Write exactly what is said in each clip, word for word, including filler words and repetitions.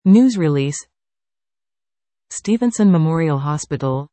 News release. Stevenson Memorial Hospital.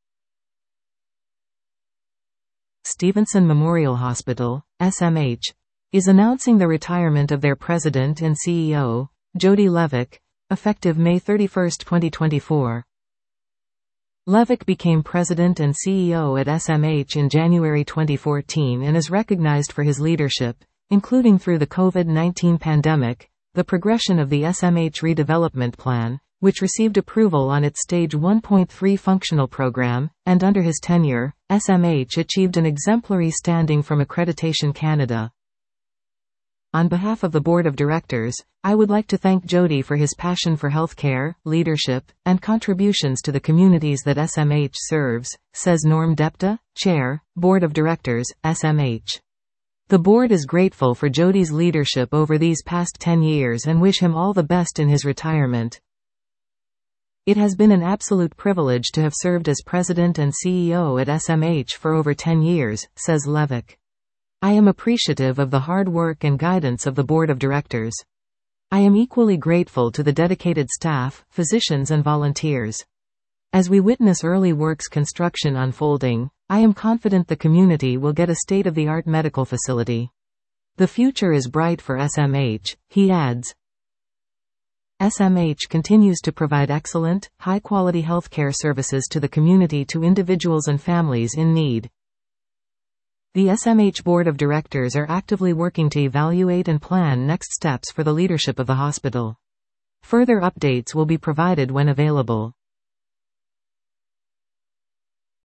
Stevenson Memorial Hospital, S M H, is announcing the retirement of their president and C E O, Jody Levick, effective May thirty-first, twenty twenty-four. Levick became president and C E O at S M H in January twenty fourteen and is recognized for his leadership, including through the COVID nineteen pandemic, the progression of the S M H redevelopment plan, which received approval on its Stage one point three functional program, and under his tenure, S M H achieved an exemplary standing from Accreditation Canada. On behalf of the Board of Directors, I would like to thank Jody for his passion for healthcare, leadership, and contributions to the communities that S M H serves, says Norm Depta, Chair, Board of Directors, S M H. The board is grateful for Jody's leadership over these past ten years and wish him all the best in his retirement. It has been an absolute privilege to have served as president and C E O at S M H for over ten years, says Levick. I am appreciative of the hard work and guidance of the board of directors. I am equally grateful to the dedicated staff, physicians and volunteers. As we witness early works construction unfolding, I am confident the community will get a state-of-the-art medical facility. The future is bright for S M H, he adds. S M H continues to provide excellent, high-quality healthcare services to the community to individuals and families in need. The S M H Board of Directors are actively working to evaluate and plan next steps for the leadership of the hospital. Further updates will be provided when available.